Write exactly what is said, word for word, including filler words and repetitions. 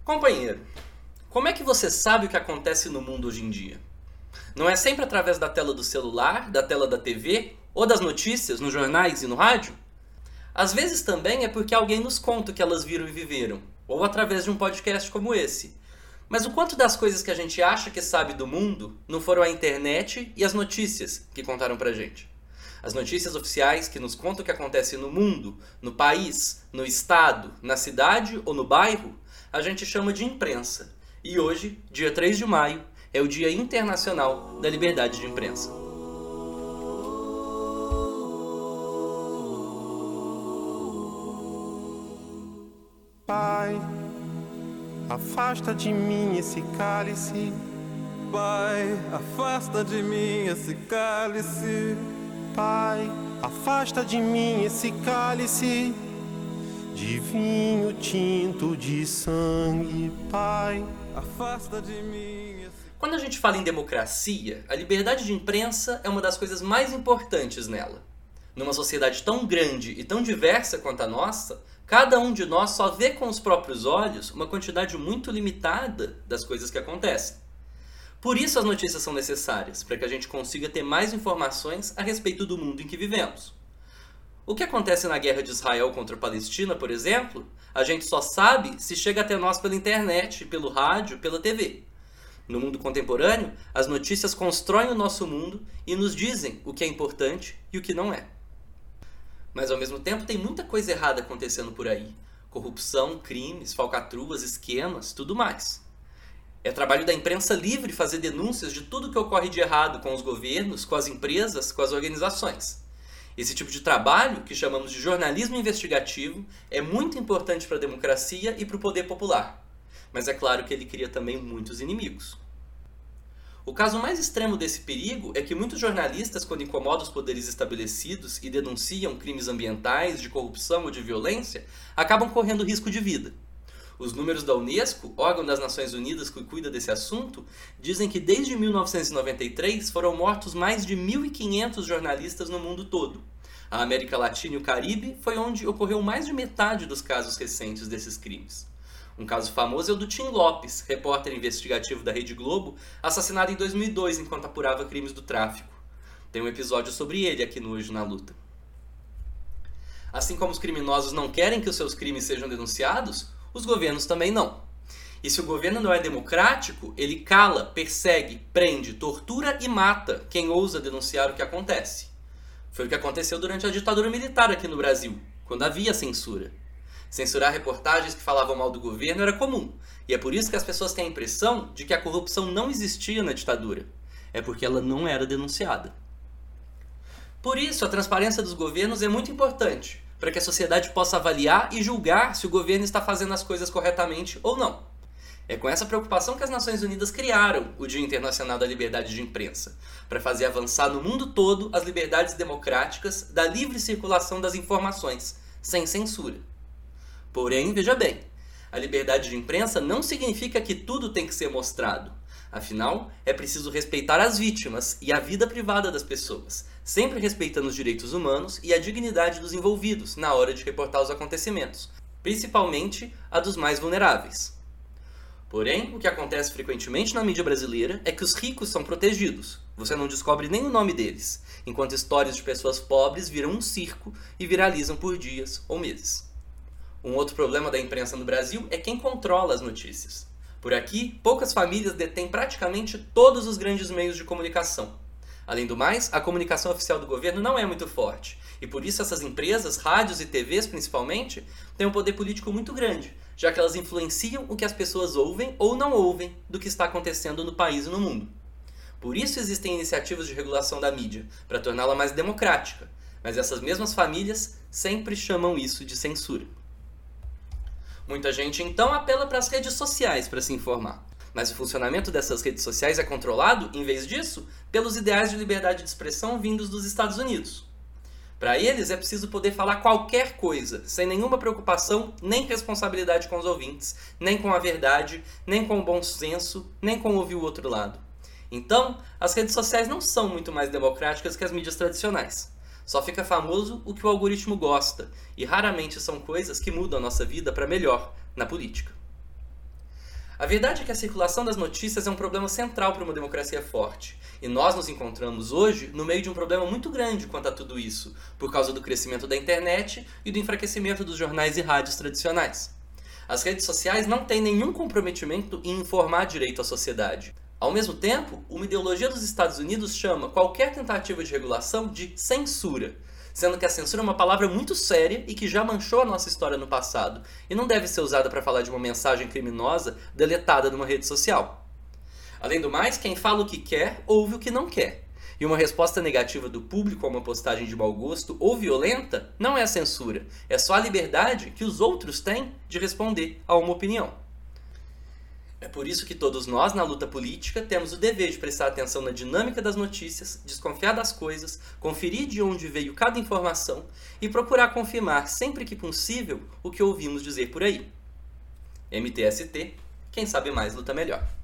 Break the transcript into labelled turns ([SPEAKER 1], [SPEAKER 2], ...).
[SPEAKER 1] Companheiro, como é que você sabe o que acontece no mundo hoje em dia? Não é sempre através da tela do celular, da tela da T V ou das notícias nos jornais e no rádio? Às vezes também é porque alguém nos conta o que elas viram e viveram, ou através de um podcast como esse. Mas o quanto das coisas que a gente acha que sabe do mundo não foram a internet e as notícias que contaram pra gente? As notícias oficiais que nos contam o que acontece no mundo, no país, no estado, na cidade ou no bairro, a gente chama de imprensa. E hoje, dia três de maio, é o Dia Internacional da Liberdade de Imprensa.
[SPEAKER 2] Pai, afasta de mim esse cálice.
[SPEAKER 3] Pai, afasta de mim esse cálice.
[SPEAKER 2] Pai, afasta de mim esse cálice de vinho tinto de sangue. Pai,
[SPEAKER 3] afasta de mim esse...
[SPEAKER 1] Quando a gente fala em democracia, a liberdade de imprensa é uma das coisas mais importantes nela. Numa sociedade tão grande e tão diversa quanto a nossa, cada um de nós só vê com os próprios olhos uma quantidade muito limitada das coisas que acontecem. Por isso as notícias são necessárias, para que a gente consiga ter mais informações a respeito do mundo em que vivemos. O que acontece na guerra de Israel contra a Palestina, por exemplo, a gente só sabe se chega até nós pela internet, pelo rádio, pela T V. No mundo contemporâneo, as notícias constroem o nosso mundo e nos dizem o que é importante e o que não é. Mas ao mesmo tempo tem muita coisa errada acontecendo por aí. Corrupção, crimes, falcatruas, esquemas, tudo mais. É trabalho da imprensa livre fazer denúncias de tudo que ocorre de errado com os governos, com as empresas, com as organizações. Esse tipo de trabalho, que chamamos de jornalismo investigativo, é muito importante para a democracia e para o poder popular. Mas é claro que ele cria também muitos inimigos. O caso mais extremo desse perigo é que muitos jornalistas, quando incomodam os poderes estabelecidos e denunciam crimes ambientais, de corrupção ou de violência, acabam correndo risco de vida. Os números da Unesco, órgão das Nações Unidas que cuida desse assunto, dizem que desde mil novecentos e noventa e três foram mortos mais de mil e quinhentos jornalistas no mundo todo. A América Latina e o Caribe foi onde ocorreu mais de metade dos casos recentes desses crimes. Um caso famoso é o do Tim Lopes, repórter investigativo da Rede Globo, assassinado em dois mil e dois enquanto apurava crimes do tráfico. Tem um episódio sobre ele aqui no Hoje na Luta. Assim como os criminosos não querem que os seus crimes sejam denunciados, os governos também não. E se o governo não é democrático, ele cala, persegue, prende, tortura e mata quem ousa denunciar o que acontece. Foi o que aconteceu durante a ditadura militar aqui no Brasil, quando havia censura. Censurar reportagens que falavam mal do governo era comum, e é por isso que as pessoas têm a impressão de que a corrupção não existia na ditadura. É porque ela não era denunciada. Por isso, a transparência dos governos é muito importante, para que a sociedade possa avaliar e julgar se o governo está fazendo as coisas corretamente ou não. É com essa preocupação que as Nações Unidas criaram o Dia Internacional da Liberdade de Imprensa, para fazer avançar no mundo todo as liberdades democráticas da livre circulação das informações, sem censura. Porém, veja bem, a liberdade de imprensa não significa que tudo tem que ser mostrado. Afinal, é preciso respeitar as vítimas e a vida privada das pessoas, sempre respeitando os direitos humanos e a dignidade dos envolvidos na hora de reportar os acontecimentos, principalmente a dos mais vulneráveis. Porém, o que acontece frequentemente na mídia brasileira é que os ricos são protegidos. Você não descobre nem o nome deles, enquanto histórias de pessoas pobres viram um circo e viralizam por dias ou meses. Um outro problema da imprensa no Brasil é quem controla as notícias. Por aqui, poucas famílias detêm praticamente todos os grandes meios de comunicação. Além do mais, a comunicação oficial do governo não é muito forte, e por isso essas empresas, rádios e T Vs principalmente, têm um poder político muito grande, já que elas influenciam o que as pessoas ouvem ou não ouvem do que está acontecendo no país e no mundo. Por isso existem iniciativas de regulação da mídia, para torná-la mais democrática, mas essas mesmas famílias sempre chamam isso de censura. Muita gente então apela para as redes sociais para se informar. Mas o funcionamento dessas redes sociais é controlado, em vez disso, pelos ideais de liberdade de expressão vindos dos Estados Unidos. Para eles é preciso poder falar qualquer coisa, sem nenhuma preocupação nem responsabilidade com os ouvintes, nem com a verdade, nem com o bom senso, nem com ouvir o outro lado. Então, as redes sociais não são muito mais democráticas que as mídias tradicionais. Só fica famoso o que o algoritmo gosta, e raramente são coisas que mudam a nossa vida para melhor na política. A verdade é que a circulação das notícias é um problema central para uma democracia forte. E nós nos encontramos hoje no meio de um problema muito grande quanto a tudo isso, por causa do crescimento da internet e do enfraquecimento dos jornais e rádios tradicionais. As redes sociais não têm nenhum comprometimento em informar direito à sociedade. Ao mesmo tempo, uma ideologia dos Estados Unidos chama qualquer tentativa de regulação de censura, sendo que a censura é uma palavra muito séria e que já manchou a nossa história no passado, e não deve ser usada para falar de uma mensagem criminosa deletada numa rede social. Além do mais, quem fala o que quer, ouve o que não quer. E uma resposta negativa do público a uma postagem de mau gosto ou violenta não é a censura, é só a liberdade que os outros têm de responder a uma opinião. É por isso que todos nós, na luta política, temos o dever de prestar atenção na dinâmica das notícias, desconfiar das coisas, conferir de onde veio cada informação e procurar confirmar, sempre que possível, o que ouvimos dizer por aí. M T S T, quem sabe mais luta melhor.